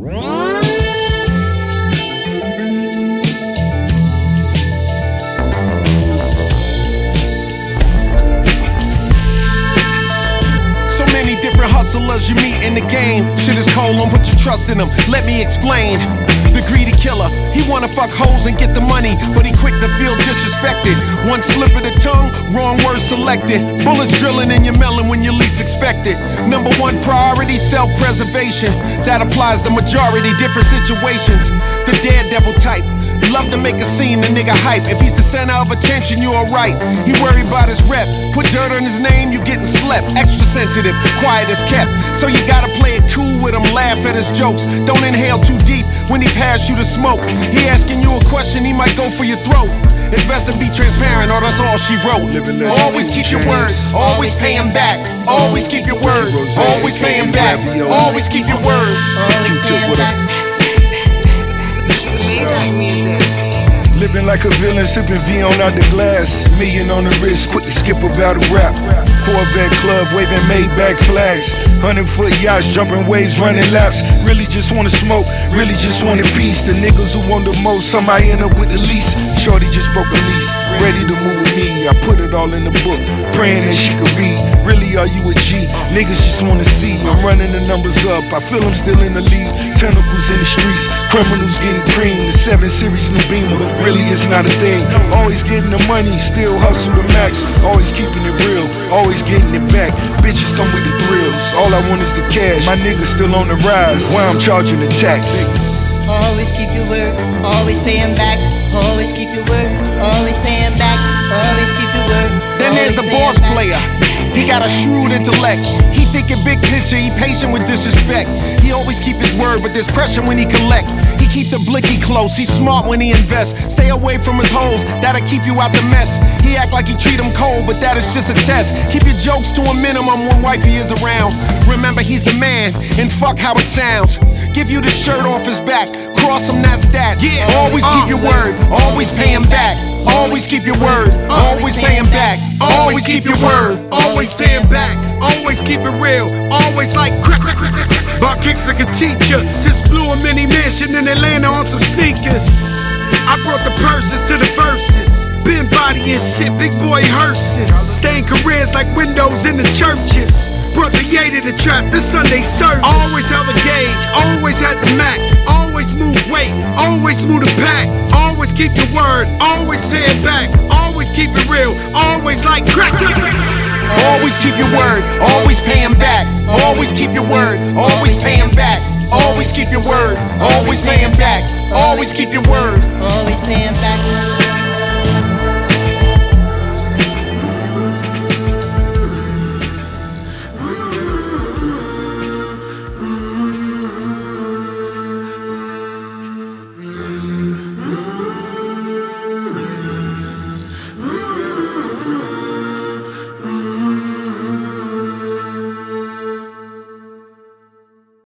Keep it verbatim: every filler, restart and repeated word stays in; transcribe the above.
Hustlers you meet in the game, shit is cold, don't put your trust in them. Let me explain. The greedy killer, he wanna fuck hoes and get the money, but he quick to feel disrespected. One slip of the tongue, wrong word selected. Bullets drilling in your melon when you least expect it. Number one priority, self-preservation. That applies to majority, different situations. The daredevil type, love to make a scene, the nigga hype. If he's the center of attention, you alright. He worried about his rep. Put dirt on his name, you getting slept. Extra sensitive, quiet as kept. So you gotta play it cool with him, laugh at his jokes. Don't inhale too deep when he pass you the smoke. He asking you a question, he might go for your throat. It's best to be transparent, or that's all she wrote. Always keep your word, always pay him back. Always keep your word, always pay him back. Always keep your word. Living like a villain, sipping V on out the glass. Million on the wrist, quick to skip a battle rap. Corvette club, waving Maybach flags. Hundred foot yachts, jumping waves, running laps. Really just wanna smoke, really just wanted peace. The niggas who want the most, somebody end up with the least. Shorty just broke a lease, ready to move with me. I put it all in the book, praying that she could read. Really, are you a G? Niggas just wanna see. I'm running the numbers up, I feel I'm still in the lead. Tentacles in the streets, criminals getting cream. The seven series new Beamer, really it's not a thing. Always getting the money, still hustle the max. Always keeping it real, always getting it back. Bitches come with the thrills, all I want is the cash. My niggas still on the rise, why I'm charging the tax. Always keep your word, always pay him back. Always keep your word, always pay him back. Always keep your word. Then there's the boss player. He got a shrewd intellect. He thinking big picture, he patient with disrespect. He always keep his word, but there's pressure when he collect. He keep the blicky close, he's smart when he invests. Stay away from his hoes, that'll keep you out the mess. He act like he treat him cold, but that is just a test. Keep your jokes to a minimum when wifey is around. Remember he's the man, and fuck how it sounds. Give you the shirt off his back, cross him, that's that. Yeah. Always keep your word, always pay him back. Always keep your word, always pay him back. Always keep your word, always pay him back. Always keep it real, always like crack, crack, crack, crack. Buck Hicks like a teacher, just blew a mini mission in Atlanta on some sneakers. I brought the purses to the verses. Been bodying shit, big boy hearses. Staying careers like windows in the churches. Brought the yay to the trap, this Sunday service. Always held a gauge, always had the Mac. Always move weight, always move the pack. Always keep your word, always pay it back. Always keep it real, always like crack. Always keep your word, always pay him back. Always keep your word, always pay him back. Always keep your word, always pay him back. Always keep your word, always pay him back.